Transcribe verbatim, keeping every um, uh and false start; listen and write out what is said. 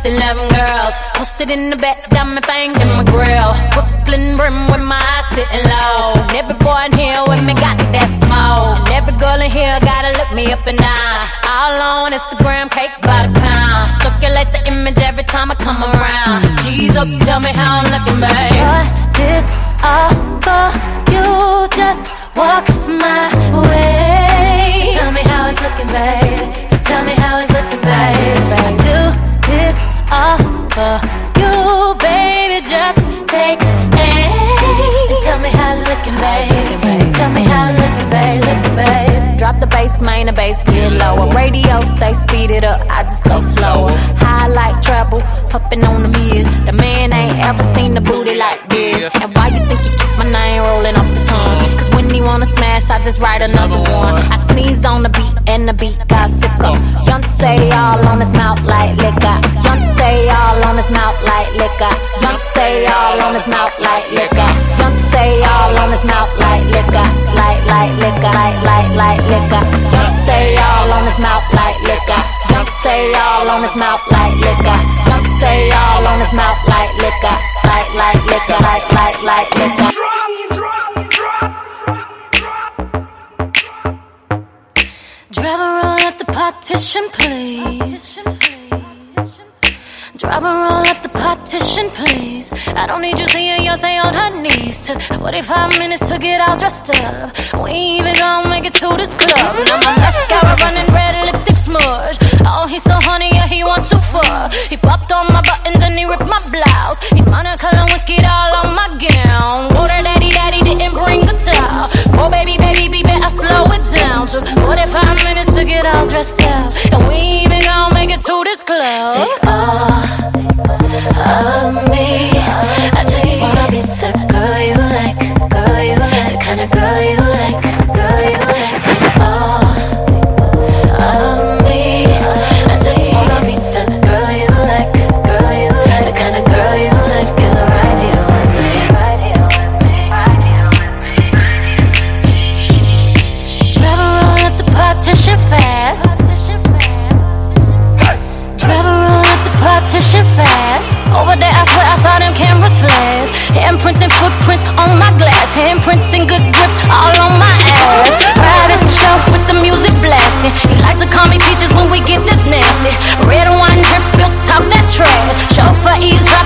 with eleven girls. Posted in the back, diamond fangs in my grill. Brooklyn brim with my eyes sitting low. And every boy in here with me got that smoke. And every girl in here gotta look me up and down. All on Instagram, cake by the pound. Circulate the image every time I come around. G's up, tell me how I'm looking, babe. What this all for? You just walk my way. Just tell me how it's looking, babe. Just tell me how it's looking, babe. I do this all for you, baby. Just take aim and tell me how it's looking, babe. Tell me how it's looking, babe. Looking, babe. Drop the bass, main, the bass get lower. Radio say speed it up, I just go slower. High like treble, puffin' on the mids. The man ain't ever seen the booty like this. And why you think you keep my name rolling off the tongue? Cause when he wanna smash, I just write another one. I sneezed on the beat and the beat got sicker. Yoncé all on his mouth like liquor. Yoncé all on his mouth like liquor. Yoncé all on his mouth like liquor. Yoncé all on his mouth like liquor. Like, like liquor, like, like, like liquor. Yoncé all on his mouth like liquor. Yoncé all on his mouth like liquor. Yoncé all on his mouth like liquor. Like, like liquor, like, like, like liquor. Drop, drop, drop, drop, drop. Driver, roll up the partition, please. Driver, roll up the partition, please. I don't need you seeing Beyonce on her knees. Took forty-five minutes to get all dressed up. We ain't even gon' make it to this club. Now my mascara running red, lipstick smudge. Oh, he's so horny, yeah, he want to fuck. He popped on my buttons and he ripped my blouse. He Monica Lewinsky all on my gown. Water daddy, daddy didn't bring the towel. Oh, baby, baby, baby, I slow it down. Took forty-five minutes to get all dressed up. And we ain't even gon' make it to this club. Take all of me. I just wanna be the girl you like, girl you like, the kind of girl you like, girl you like. Take all of me. I just wanna be the girl you like, girl you like, the kind of girl you like. Is right here with me, right here with me, right here with me, right here with me. Travel roll up the partition fast. Travel roll up the partition fast. Over there, I swear I saw them cameras flash. Handprints and footprints on my glass. Handprints and good grips all on my ass. Private show with the music blasting. He like to call me peaches when we get this nasty. Red wine drip, built top that trash. Chauffeur eavesdrop.